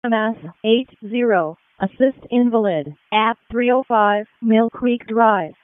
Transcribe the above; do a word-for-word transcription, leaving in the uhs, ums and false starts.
M S eight zero. Assist invalid at three oh five Mill Creek Drive.